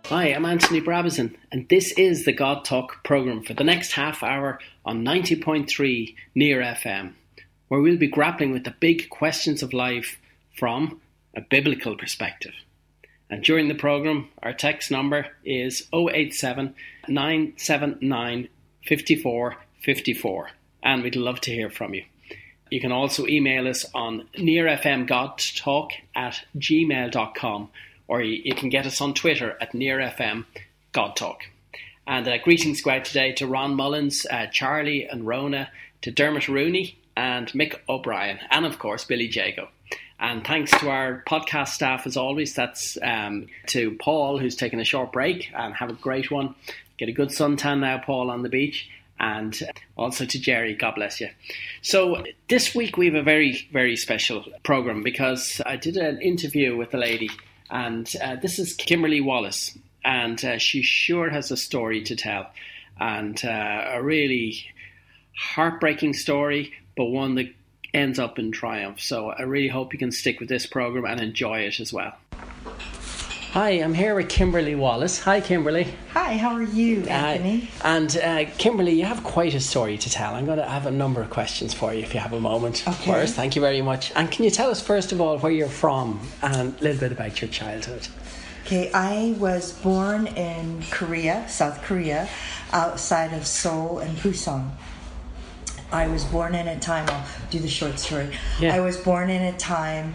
Hi, I'm Anthony Brabazon, and this is the God Talk programme for the next half hour on 90.3 Near FM, where we'll be grappling with the big questions of life from a biblical perspective. And during the programme, our text number is 087 979 54 54, and we'd love to hear from you. You can also email us on nearfmgodtalk@gmail.com, or you can get us on Twitter at nearfmgodtalk. And greetings go out today to Ron Mullins, Charlie and Rona, to Dermot Rooney and Mick O'Brien, and of course Billy Jago. And thanks to our podcast staff as always. That's to Paul, who's taken a short break, and have a great one. Get a good suntan now, Paul, on the beach. And also to Jerry, God bless you. So this week we have a very, very special programme because I did an interview with a lady, and this is Kimberly Wallace, and she sure has a story to tell, and a really heartbreaking story, but one that ends up in triumph. So I really hope you can stick with this programme and enjoy it as well. Hi, I'm here with Kimberly Wallace. Hi, Kimberly. Hi, how are you, Anthony? Kimberly, you have quite a story to tell. I'm going to have a number of questions for you if you have a moment. Okay. First, thank you very much. And can you tell us, first of all, where you're from and a little bit about your childhood? Okay, I was born in Korea, South Korea, outside of Seoul and Busan. I was born in a time, I'll do the short story. Yeah. I was born in a time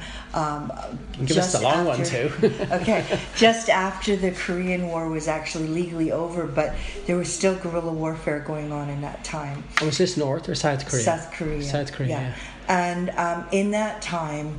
give us the long one too. Okay, just after the Korean War was actually legally over, but there was still guerrilla warfare going on in that time. And was this North or South Korea? South Korea. South Korea, yeah. And in that time,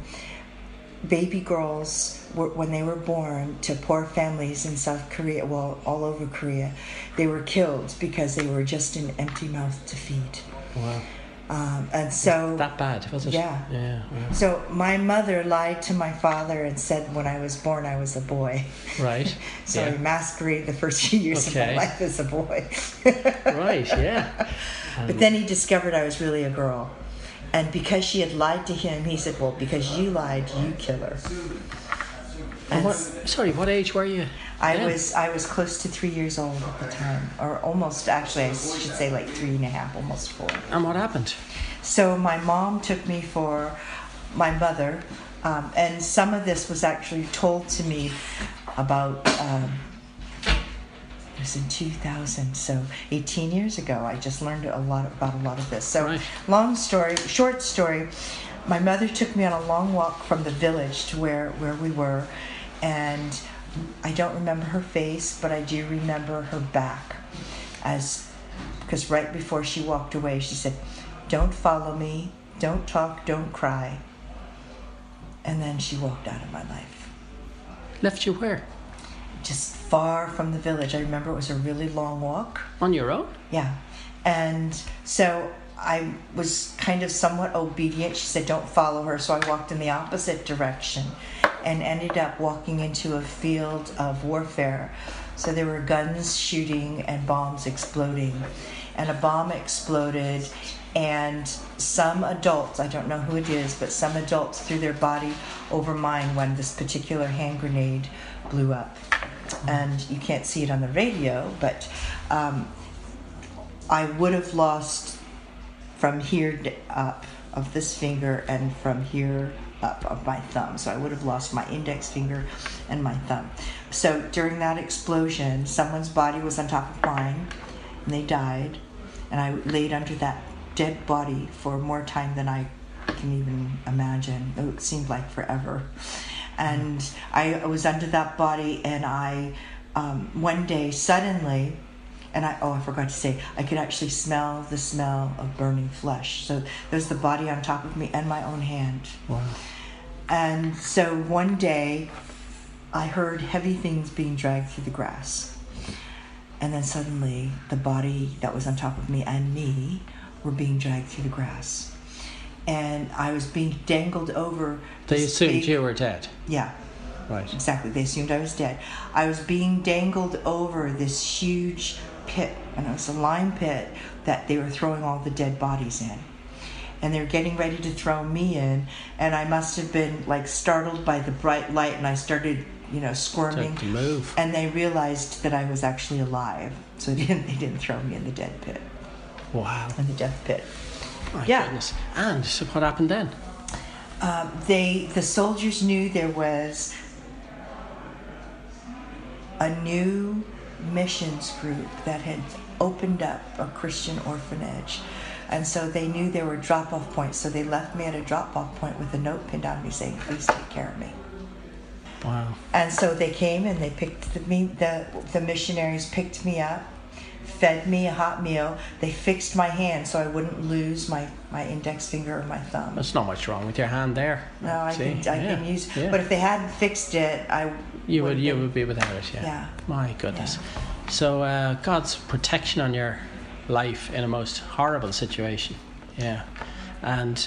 baby girls, when they were born to poor families in South Korea, well, all over Korea, they were killed because they were just an empty mouth to feed. Wow. And so that bad, was it? Yeah. Wow. So my mother lied to my father and said when I was born I was a boy. Right. So I masqueraded the first few years of my life as a boy. Right, yeah. But then he discovered I was really a girl. And because she had lied to him, he said, well, because you lied, you kill her. And what age were you? I was close to 3 years old at the time, or almost, actually I should say like 3.5, almost 4. And what happened? So my mom took me for my mother, and some of this was actually told to me about, it was in 2000, so 18 years ago. I just learned about a lot of this. So short story, my mother took me on a long walk from the village to where we were, and I don't remember her face, but I do remember her back, because right before she walked away, she said, "Don't follow me, don't talk, don't cry." And then she walked out of my life. Left you where? Just far from the village. I remember it was a really long walk. On your own? Yeah. And so I was kind of somewhat obedient. She said, "Don't follow her." So I walked in the opposite direction and ended up walking into a field of warfare. So there were guns shooting and bombs exploding. And a bomb exploded, and some adults, I don't know who it is, but some adults threw their body over mine when this particular hand grenade blew up. And you can't see it on the radio, but I would have lost from here up of this finger and from here up of my thumb. So I would have lost my index finger and my thumb. So during that explosion, someone's body was on top of mine, and they died. And I laid under that dead body for more time than I can even imagine. It seemed like forever. And I was under that body, and I, one day, suddenly, I forgot to say, I could actually smell the smell of burning flesh. So there's the body on top of me and my own hand. Wow. And so one day, I heard heavy things being dragged through the grass. And then suddenly, the body that was on top of me and me were being dragged through the grass. And I was being dangled over. They assumed you were dead. Yeah. Right. Exactly. They assumed I was dead. I was being dangled over this huge pit, and it was a lime pit that they were throwing all the dead bodies in. And they were getting ready to throw me in, and I must have been like startled by the bright light, and I started squirming. To move. And they realized that I was actually alive, so they didn't throw me in the dead pit. Wow. In the death pit. My goodness. And so what happened then? The soldiers knew there was a new missions group that had opened up a Christian orphanage. And so they knew there were drop-off points. So they left me at a drop-off point with a note pinned on me saying, "Please take care of me." Wow. And so they came and they picked the missionaries picked me up, fed me a hot meal. They fixed my hand so I wouldn't lose my index finger or my thumb. There's not much wrong with your hand there. No, I can use. Yeah. But if they hadn't fixed it, you would be without it. Yeah. Yeah. My goodness. Yeah. So God's protection on your life in a most horrible situation. Yeah. And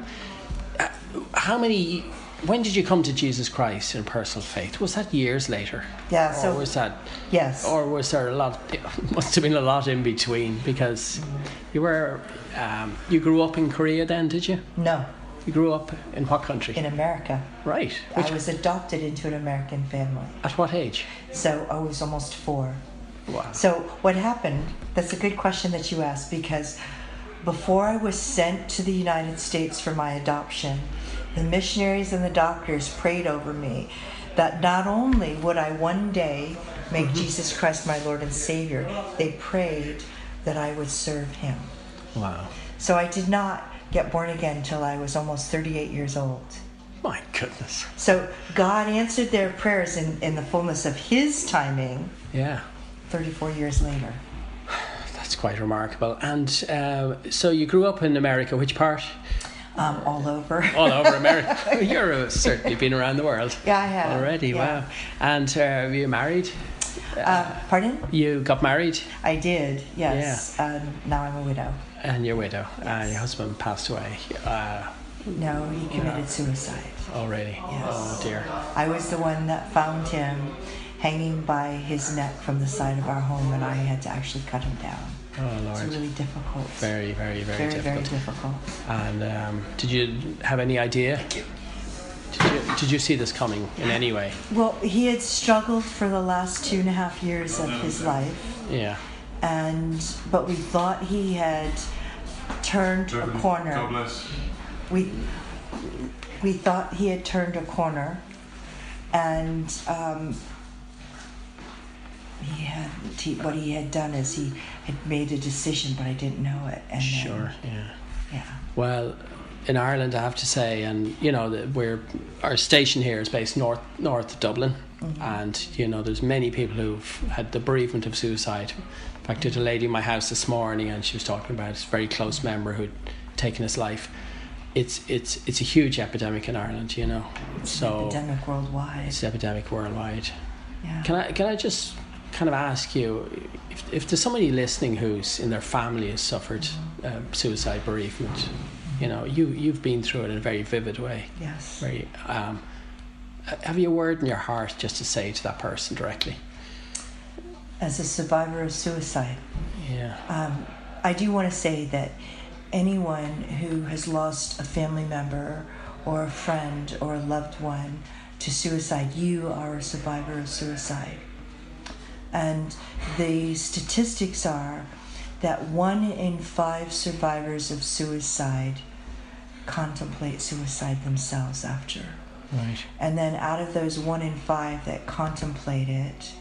when did you come to Jesus Christ in personal faith? Was that years later? Yeah. Or was that? Yes. Or was there a lot? Must have been a lot in between, because you were you grew up in Korea then, did you? No. You grew up in what country? In America. Right. I was adopted into an American family. At what age? So I was almost 4. Wow. So what happened, that's a good question that you asked, because before I was sent to the United States for my adoption, the missionaries and the doctors prayed over me that not only would I one day make Jesus Christ my Lord and Savior, they prayed that I would serve Him. Wow. So I did not get born again until I was almost 38 years old. My goodness. So God answered their prayers in the fullness of His timing. Yeah. 34 years later. That's quite remarkable. And so you grew up in America. Which part? All over. All over America. You're certainly been around the world. Yeah, I have. Already, yeah. wow. And were you married? Pardon? You got married? I did, yes. Yeah. Now I'm a widow. And you're a widow. Yes. Your husband passed away. No, he committed suicide. Already? Yes. Oh dear. I was the one that found him hanging by his neck from the side of our home, and I had to actually cut him down. Oh Lord. It's really difficult. Very, very, very difficult. Very difficult. And did you have any idea? Did you see this coming in any way? Well, he had struggled for the last 2.5 years of his life. Yeah. But we thought he had turned a corner. God bless. We thought he had turned a corner, and what he had done is he had made a decision, but I didn't know it. And sure. Yeah. Well, in Ireland, I have to say, and our station here is based north of Dublin, mm-hmm. and there's many people who've had the bereavement of suicide. In fact, I had a lady in my house this morning, and she was talking about a very close member who'd taken his life. It's a huge epidemic in Ireland, It's an epidemic worldwide. It's an epidemic worldwide. Yeah. Can I just kind of ask you, if there's somebody listening who's in their family has suffered suicide, bereavement, you've been through it in a very vivid way. Yes. Very. Have you a word in your heart just to say to that person directly? As a survivor of suicide, yeah. I do want to say that anyone who has lost a family member or a friend or a loved one to suicide, you are a survivor of suicide. And the statistics are that 1 in 5 survivors of suicide contemplate suicide themselves after. Right. And then out of those 1 in 5 that contemplate it,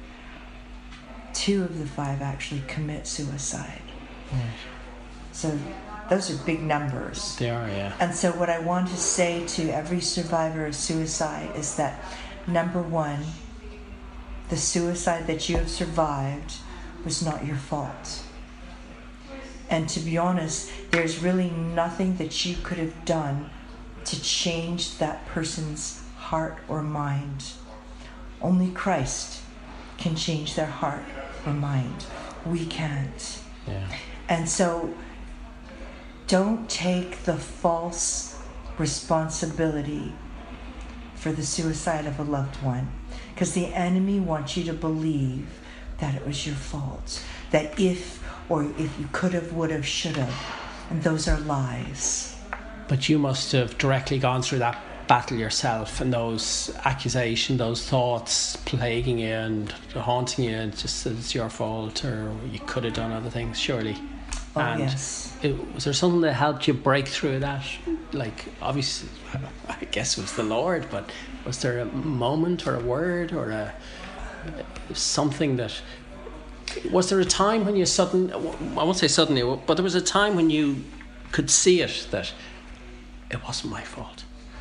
2 of the 5 actually commit suicide. Right. So those are big numbers. They are, yeah. And so what I want to say to every survivor of suicide is that, number 1, the suicide that you have survived was not your fault. And to be honest, there's really nothing that you could have done to change that person's heart or mind. Only Christ can change their heart or mind. We can't. Yeah. And so don't take the false responsibility for the suicide of a loved one, because the enemy wants you to believe that it was your fault, that if you could have, would have, should have, and those are lies. But you must have directly gone through that battle yourself, and those accusations, those thoughts plaguing you and haunting you, and just that it's your fault or you could have done other things, surely. Oh, And yes. was there something that helped you break through that? Like, obviously, I guess it was the Lord, but was there a moment or a word or something that... Was there a time when you I won't say suddenly, but there was a time when you could see it, that it wasn't my fault?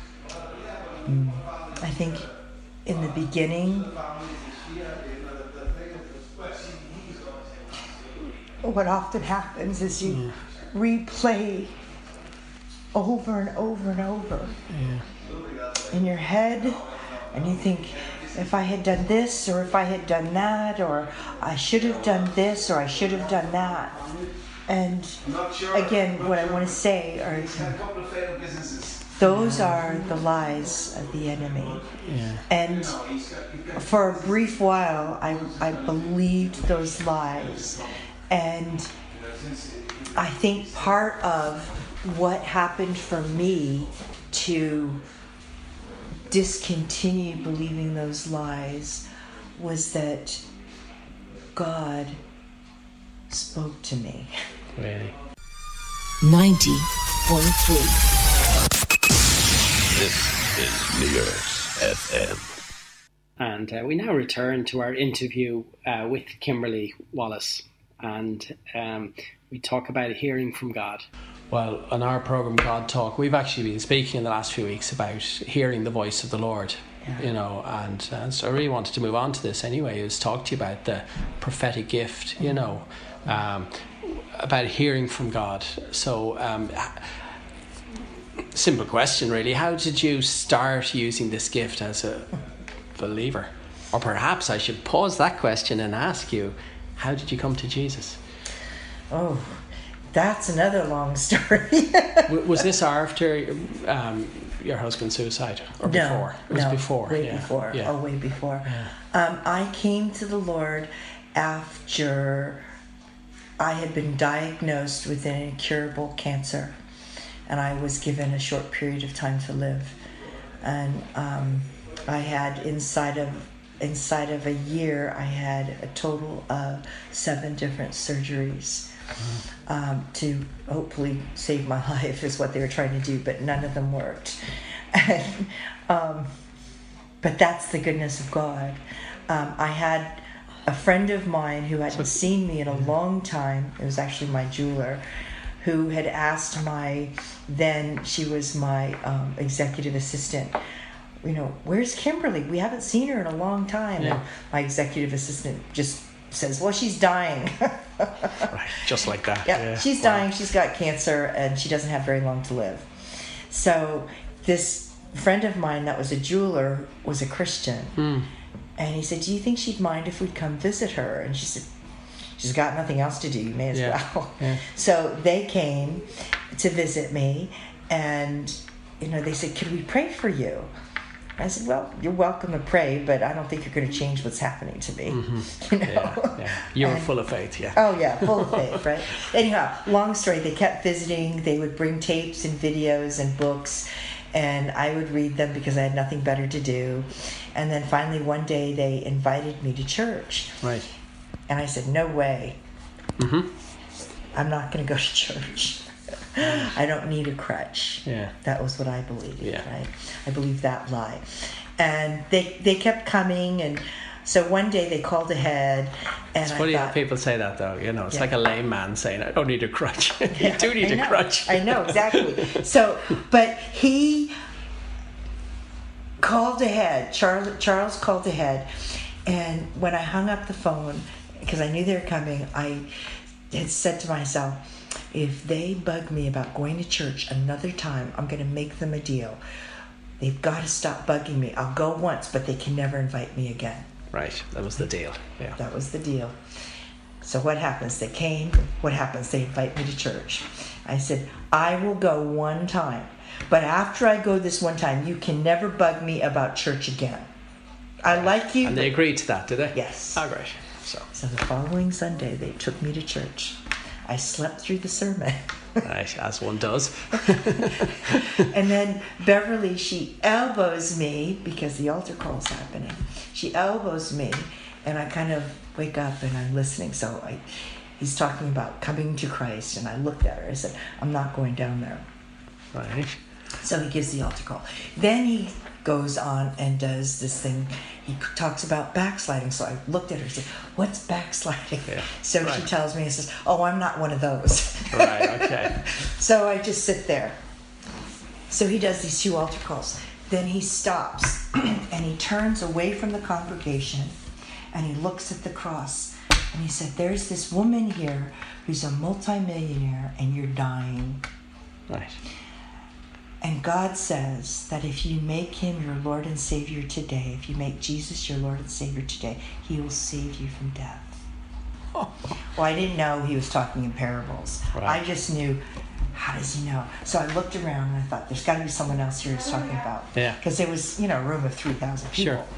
I think in the beginning, what often happens is you replay over and over and over in your head, and you think, if I had done this, or if I had done that, or I should have done this, or I should have done that. And again, what I want to say are, those are the lies of the enemy. Yeah. And for a brief while, I believed those lies. And I think part of what happened for me to discontinue believing those lies was that God spoke to me. Really? 90.3. This is New York FM. And we now return to our interview with Kimberly Wallace, and we talk about hearing from God. Well, on our programme God Talk, we've actually been speaking in the last few weeks about hearing the voice of the Lord, you know, and so I really wanted to move on to this anyway, is talk to you about the prophetic gift, you know, about hearing from God. So, simple question really, how did you start using this gift as a believer? Or perhaps I should pause that question and ask you, how did you come to Jesus? Oh, that's another long story. Was this after your husband's suicide, or before? It was before. Way before. Yeah. Oh, way before. Yeah. I came to the Lord after I had been diagnosed with an incurable cancer, and I was given a short period of time to live. And I had inside of a year, I had a total of 7 different surgeries. To hopefully save my life is what they were trying to do, but none of them worked. And, but that's the goodness of God. I had a friend of mine who hadn't seen me in a long time. It was actually my jeweler, who had asked she was my executive assistant, you know, where's Kimberly? We haven't seen her in a long time. Yeah. And my executive assistant just says, well, she's dying. Right, just like that. Yeah, she's dying. She's got cancer, and she doesn't have very long to live. So this friend of mine that was a jeweler was a Christian. And he said, do you think she'd mind if we'd come visit her? And she said, she's got nothing else to do. You may as well. Yeah. So they came to visit me, and you know, they said, could we pray for you? I said, well, you're welcome to pray, but I don't think you're going to change what's happening to me. Mm-hmm. You know? Yeah. You were full of faith, yeah. Oh, yeah, full of faith, right? Anyhow, long story, they kept visiting. They would bring tapes and videos and books, and I would read them because I had nothing better to do. And then finally one day they invited me to church. Right. And I said, no way. Mm-hmm. I'm not going to go to church. I don't need a crutch. Yeah. That was what I believed, Yeah. right? I believed that lie. And they kept coming, and so one day they called ahead, and It's I funny thought, how people say that, though. You know, it's Yeah. like a lame man saying, I don't need a crutch. You Yeah, do need I a know. crutch. I know, exactly. So, but he called ahead. Charles called ahead, and when I hung up the phone, because I knew they were coming, I had said to myself, if they bug me about going to church another time, I'm going to make them a deal. They've got to stop bugging me. I'll go once, but they can never invite me again. Right, that was the deal. Yeah. That was the deal. So what happens? They came. What happens? They invite me to church. I said, I will go one time. But after I go this one time, you can never bug me about church again. I like you. And they agreed to that, did they? Yes. Oh, great. So the following Sunday, they took me to church. I slept through the sermon. Right, as one does. And then Beverly, she elbows me because the altar call's happening. She elbows me, and I kind of wake up and I'm listening. So he's talking about coming to Christ, and I looked at her. I said, I'm not going down there. Right. So he gives the altar call. Then he goes on and does this thing. He talks about backsliding. So I looked at her and said, what's backsliding? Yeah. So Right. she tells me, and says, oh, I'm not one of those. Right, okay. So I just sit there. So he does these 2 altar calls. Then he stops and he turns away from the congregation and he looks at the cross and he said, there's this woman here who's a multimillionaire and you're dying. Right. And God says that if you make him your Lord and Savior today, if you make Jesus your Lord and Savior today, he will save you from death. Well, I didn't know he was talking in parables. Right. I just knew, how does he know? So I looked around and I thought, there's got to be someone else here who's talking about. Yeah. Because there was, a room of 3,000 people. Sure.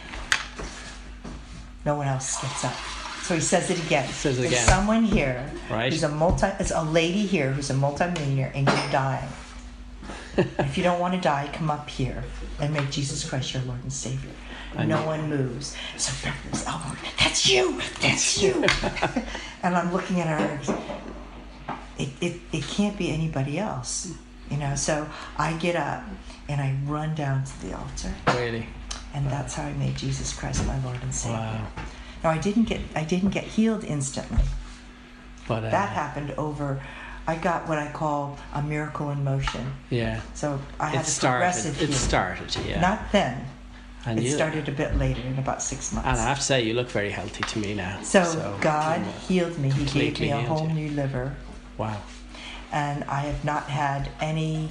No one else gets up. So he says it again. Says it There's again. someone here Right. who's it's a lady here who's a multimillionaire and you're dying. If you don't want to die, come up here and make Jesus Christ your Lord and Savior. No one moves. So Beverly's elbowing, that's you! That's you! And I'm looking at her, it can't be anybody else. So I get up and I run down to the altar. Really? And that's how I made Jesus Christ my Lord and Savior. Wow. No, I didn't get healed instantly. But That happened over, I got what I call a miracle in motion. yeah. So I had a progressive It healing. started, yeah. Not then. And It you- started a bit later, in about 6 months. And I have to say, you look very healthy to me now. So God you know, healed me. He gave completely me a healed whole you. new liver. Wow. And I have not had any,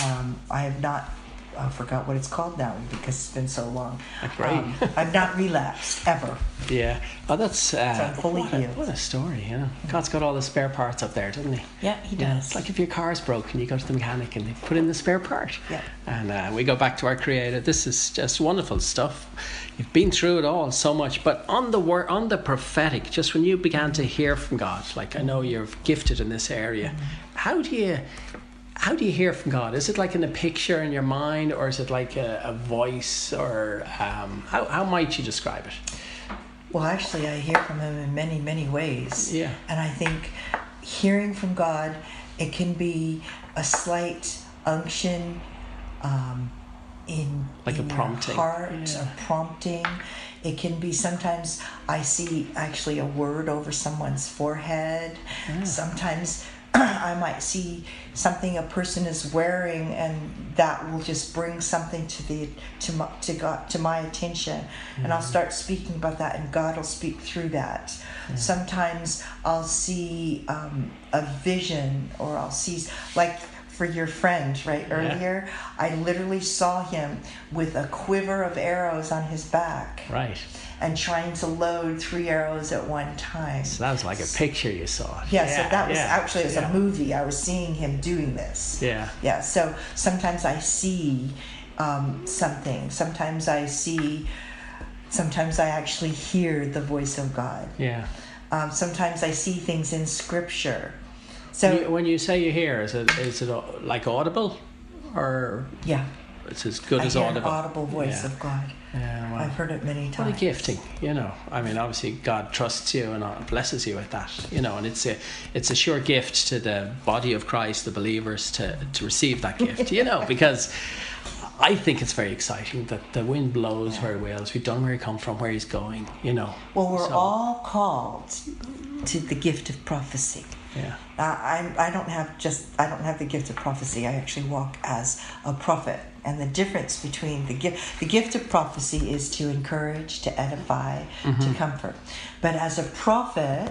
I forgot what it's called now because it's been so long. Great. I've not relapsed ever. Yeah. Oh, that's I'm fully what healed. what a story, God's got all the spare parts up there, doesn't he? Yeah, he Yeah, does. it's like if your car's broken, you go to the mechanic and they put in the spare part. Yeah. And we go back to our Creator. This is just wonderful stuff. You've been through it all so much, but on the prophetic, just when you began to hear from God, like I know you're gifted in this area, how do you hear from God? Is it like in a picture in your mind, or is it like a voice, or how might you describe it? Well, actually, I hear from him in many, many ways. Yeah. And I think hearing from God, it can be a slight unction in Like a your prompting. heart, Yeah. a prompting. It can be sometimes I see actually a word over someone's forehead. Yeah. Sometimes I might see something a person is wearing, and that will just bring something to my attention, and I'll start speaking about that, and God will speak through that. Sometimes I'll see a vision, or I'll see, like for your friend earlier, I literally saw him with a quiver of arrows on his back. Right. And trying to load 3 arrows at one time. So that was like a picture you saw. Yeah, so that was actually as yeah. a movie. I was seeing him doing this. Yeah. Yeah, so sometimes I see something. Sometimes I actually hear the voice of God. Yeah. Sometimes I see things in Scripture. So When you say you hear, is it like audible, or yeah, it's as good I as hear audible? an audible voice of God. Yeah, well, I've heard it many times. what a gifting, I mean, obviously God trusts you and blesses you with that, and it's a sure gift to the body of Christ, the believers, to receive that gift, because I think it's very exciting that the wind blows where it wills. We don't know where he come from, where he's going, Well, we're all called to the gift of prophecy. Yeah. I don't have the gift of prophecy. I actually walk as a prophet. And the difference between the gift of prophecy is to encourage, to edify, to comfort. But as a prophet,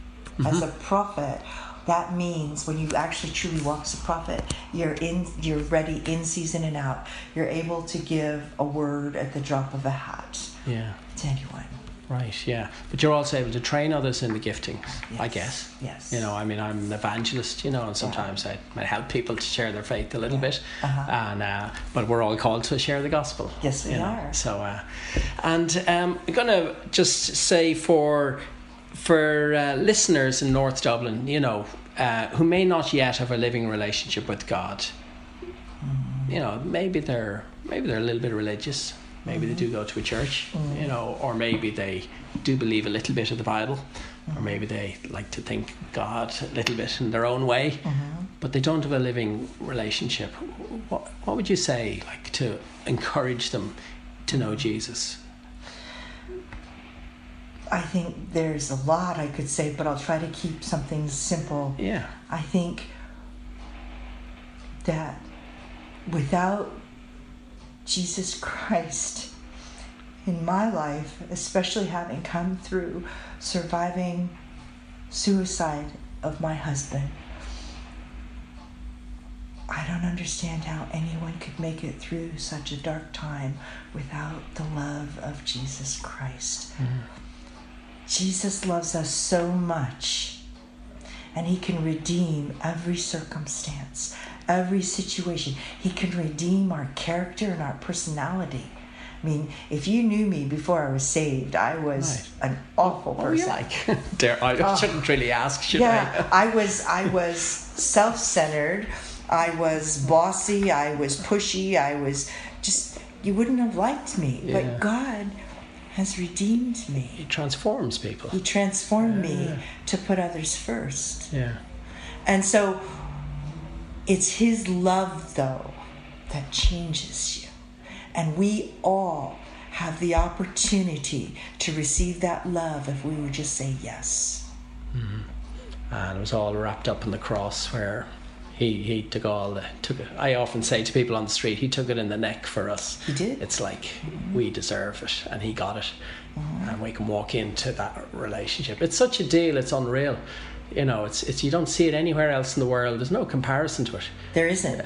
that means when you actually truly walk as a prophet, you're ready in season and out. You're able to give a word at the drop of a hat to anyone. Right, yeah. But you're also able to train others in the giftings, Yes. I guess. Yes. I mean, I'm an evangelist, and sometimes I help people to share their faith a little bit. And but we're all called to share the gospel. Yes, we are. So, I'm going to just say for for listeners in North Dublin, who may not yet have a living relationship with God, maybe they're a little bit religious, maybe they do go to a church, or maybe they do believe a little bit of the Bible, or maybe they like to think God a little bit in their own way, but they don't have a living relationship. What would you say, like, to encourage them to know Jesus? I think there's a lot I could say, but I'll try to keep something simple. Yeah. I think that without Jesus Christ in my life, especially having come through surviving suicide of my husband, I don't understand how anyone could make it through such a dark time without the love of Jesus Christ. Jesus loves us so much, and he can redeem every circumstance, every situation. He can redeem our character and our personality. I mean, if you knew me before I was saved, I was an awful person. I shouldn't really ask, should I? I was self-centered. I was bossy. I was pushy. I was just, you wouldn't have liked me. Yeah. But God has redeemed me. He transforms people. He transformed me to put others first. Yeah. And so it's his love, though, that changes you. And we all have the opportunity to receive that love if we would just say yes. And it was all wrapped up in the cross, where he took it. I often say to people on the street, he took it in the neck for us. He did. It's like we deserve it, and he got it, and we can walk into that relationship. It's such a deal. It's unreal. It's you don't see it anywhere else in the world. There's no comparison to it. There isn't.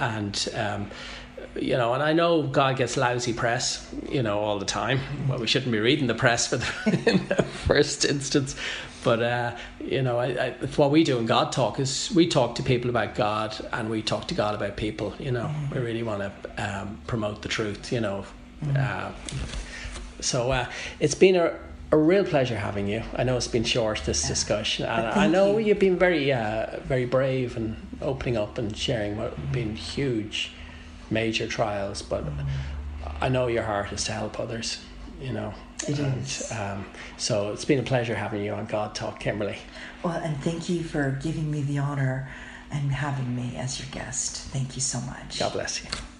And I know God gets lousy press, all the time. Well, we shouldn't be reading the press in the first instance. But, what we do in God Talk is we talk to people about God, and we talk to God about people, We really want to promote the truth, So it's been a real pleasure having you. I know it's been short, this discussion. And I know you've been very, very brave and opening up and sharing what have been huge, major trials. But I know your heart is to help others, It is. So it's been a pleasure having you on God Talk, Kimberly. Well, and thank you for giving me the honor and having me as your guest. Thank you so much. God bless you.